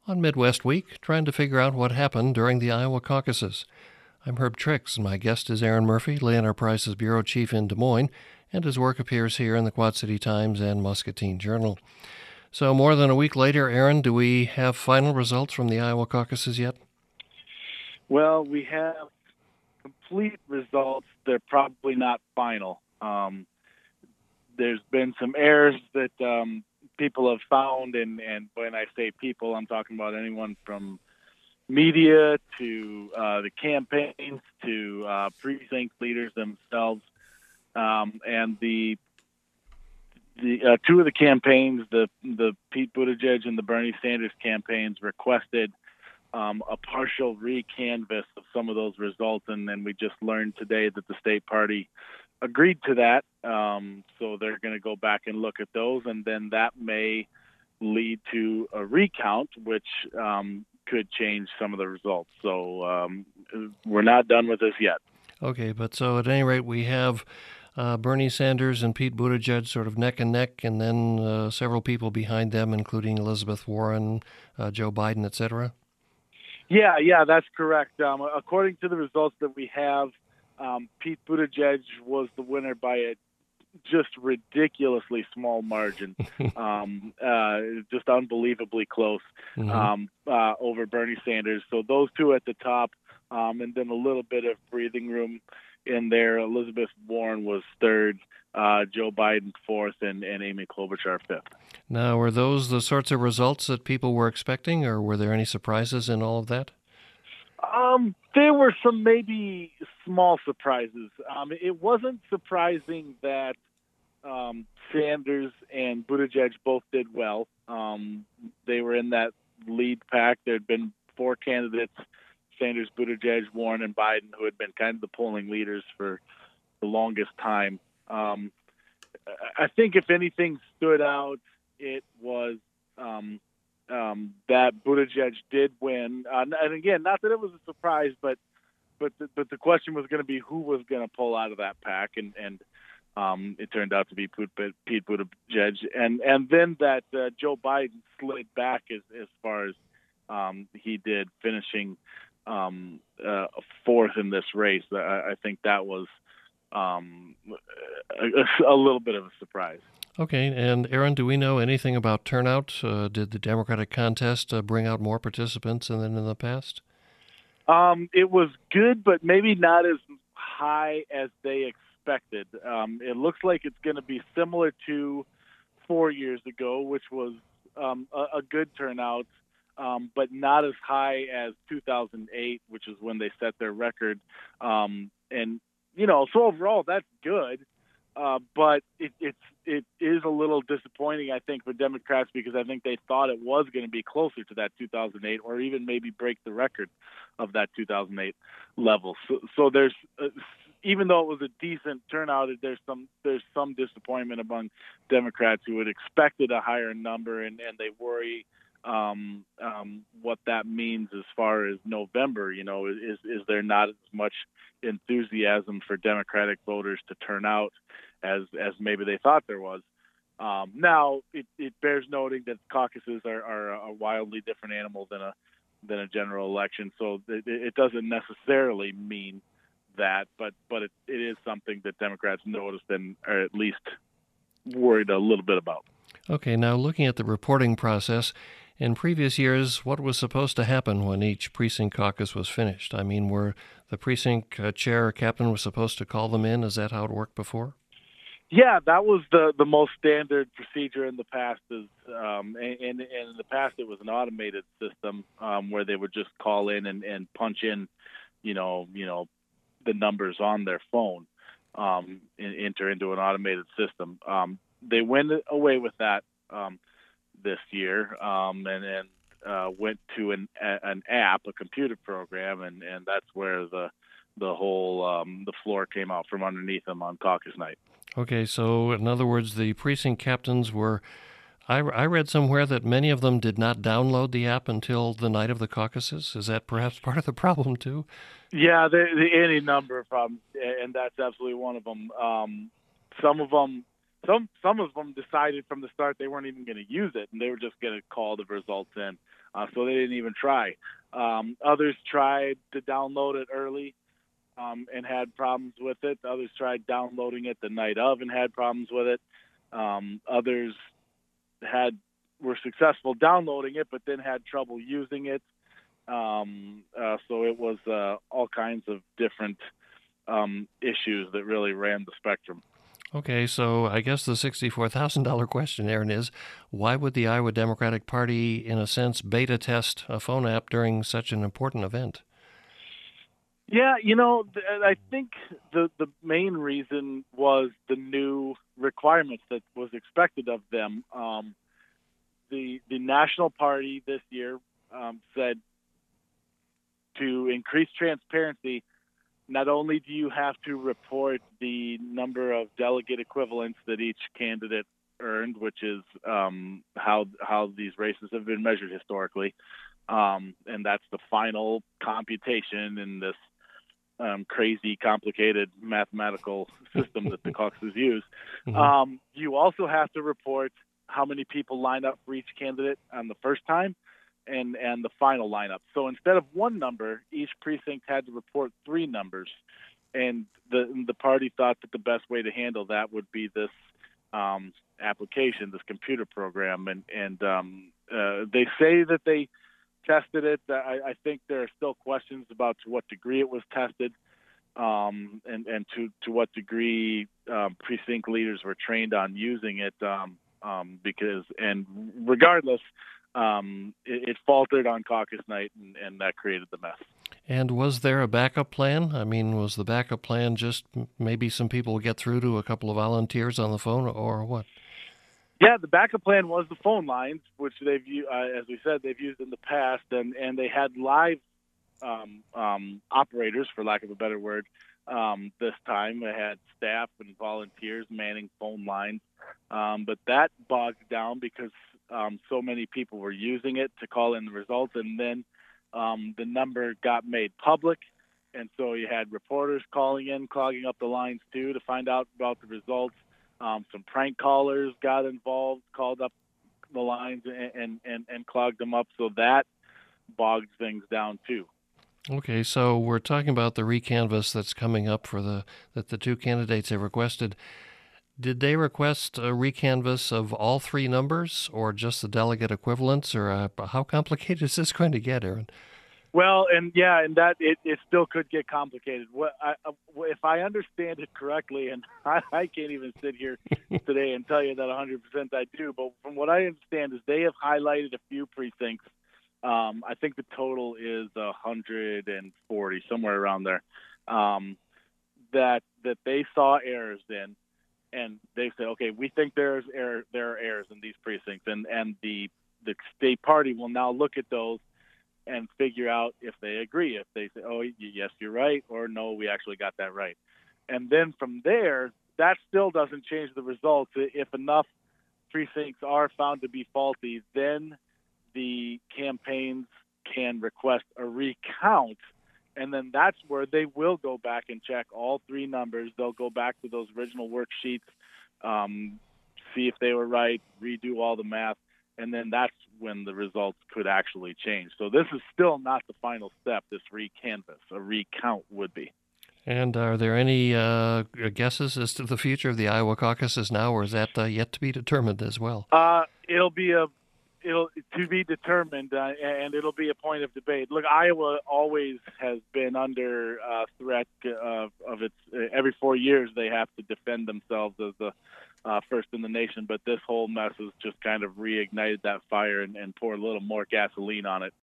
on Midwest Week, trying to figure out what happened during the Iowa caucuses. I'm Herb Trix, and my guest is Aaron Murphy, Lee Enterprises bureau chief in Des Moines, and his work appears here in the Quad City Times and Muscatine Journal. So more than a week later, Aaron, do we have final results from the Iowa caucuses yet? Well, we have complete results. They're probably not final. There's been some errors that people have found, and when I say people, I'm talking about anyone from media to the campaigns to precinct leaders themselves. And the two of the campaigns, the Pete Buttigieg and the Bernie Sanders campaigns, requested a partial recanvass of some of those results, and then we just learned today that the state party agreed to that. So they're going to go back and look at those, and then that may lead to a recount, which could change some of the results. So we're not done with this yet. Okay, but so at any rate, we have Bernie Sanders and Pete Buttigieg sort of neck and neck, and then several people behind them, including Elizabeth Warren, Joe Biden, etc. Yeah, that's correct. According to the results that we have, Pete Buttigieg was the winner by a just ridiculously small margin, just unbelievably close over Bernie Sanders. So those two at the top, and then a little bit of breathing room in there. Elizabeth Warren was third, Joe Biden fourth, and Amy Klobuchar fifth. Now, were those the sorts of results that people were expecting, or were there any surprises in all of that? There were some maybe small surprises. It wasn't surprising that Sanders and Buttigieg both did well. They were in that lead pack. There had been four candidates, Sanders, Buttigieg, Warren, and Biden, who had been kind of the polling leaders for the longest time. I think if anything stood out, it was that Buttigieg did win. And again, not that it was a surprise, but the question was going to be who was going to pull out of that pack, and it turned out to be Pete Buttigieg, and then that Joe Biden slid back as far as he did, finishing fourth in this race. I think that was a little bit of a surprise. Okay, and Aaron, do we know anything about turnout? Did the Democratic contest bring out more participants than in the past? It was good, but maybe not as high as they expected. It looks like it's going to be similar to 4 years ago, which was a good turnout, but not as high as 2008, which is when they set their record. So overall, that's good. But it is a little disappointing, I think, for Democrats, because I think they thought it was going to be closer to that 2008, or even maybe break the record of that 2008 level. So there's, even though it was a decent turnout, there's some disappointment among Democrats who had expected a higher number, and they worry what that means as far as November. Is there not as much enthusiasm for Democratic voters to turn out as maybe they thought there was? Now, it bears noting that caucuses are a wildly different animal than a general election, so it doesn't necessarily mean that, but it is something that Democrats noticed and are at least worried a little bit about. Okay, now looking at the reporting process, in previous years, what was supposed to happen when each precinct caucus was finished? I mean, were the precinct chair or captain was supposed to call them in? Is that how it worked before? Yeah, that was the most standard procedure in the past. And in the past, it was an automated system where they would just call in and punch in, the numbers on their phone, and enter into an automated system. They went away with that this year, and went to an app, a computer program, and that's where the whole the floor came out from underneath them on caucus night. Okay, so in other words, the precinct captains were, I read somewhere that many of them did not download the app until the night of the caucuses. Is that perhaps part of the problem too? Yeah, any number of problems, and that's absolutely one of them. Some of them decided from the start they weren't even going to use it, and they were just going to call the results in. so they didn't even try. Others tried to download it early and had problems with it. Others tried downloading it the night of and had problems with it. Others were successful downloading it, but then had trouble using it. So it was all kinds of different issues that really ran the spectrum. Okay, so I guess the $64,000 question, Aaron, is why would the Iowa Democratic Party, in a sense, beta test a phone app during such an important event? Yeah, I think the main reason was the new requirements that was expected of them. The National Party this year said to increase transparency, not only do you have to report the number of delegate equivalents that each candidate earned, which is how these races have been measured historically, and that's the final computation in this crazy, complicated mathematical system that the caucuses use. Mm-hmm. You also have to report how many people line up for each candidate on the first time and the final lineup. So instead of one number, each precinct had to report three numbers. And the party thought that the best way to handle that would be this application, this computer program. And they say that they tested it. I think there are still questions about to what degree it was tested, and to what degree precinct leaders were trained on using it. Because regardless, it faltered on caucus night, and that created the mess. And was there a backup plan? I mean, was the backup plan just maybe some people get through to a couple of volunteers on the phone, or what? Yeah, the backup plan was the phone lines, which they've, as we said, they've used in the past, and they had live operators, for lack of a better word. This time they had staff and volunteers manning phone lines, but that bogged down because so many people were using it to call in the results, and then the number got made public, and so you had reporters calling in, clogging up the lines too to find out about the results. Some prank callers got involved, called up the lines and clogged them up, so that bogged things down too. Okay, so we're talking about the recanvass that's coming up that the two candidates have requested. Did they request a recanvass of all three numbers, or just the delegate equivalents, or how complicated is this going to get, Aaron? Well, and that it still could get complicated. If I understand it correctly, and I can't even sit here today and tell you that 100% I do, but from what I understand is they have highlighted a few precincts. I think the total is 140, somewhere around there, that they saw errors in, and they said, okay, we think there are errors in these precincts, and the state party will now look at those and figure out if they agree. If they say, oh, yes, you're right, or no, we actually got that right. And then from there, that still doesn't change the results. If enough precincts are found to be faulty, then the campaigns can request a recount, and then that's where they will go back and check all three numbers. They'll go back to those original worksheets, see if they were right, redo all the math, and then that's when the results could actually change. So this is still not the final step, this recanvass. A recount would be. And are there any guesses as to the future of the Iowa caucuses now, or is that yet to be determined as well? It'll to be determined, and it'll be a point of debate. Look, Iowa always has been under threat of its. Every 4 years, they have to defend themselves as the first in the nation. But this whole mess has just kind of reignited that fire and poured a little more gasoline on it.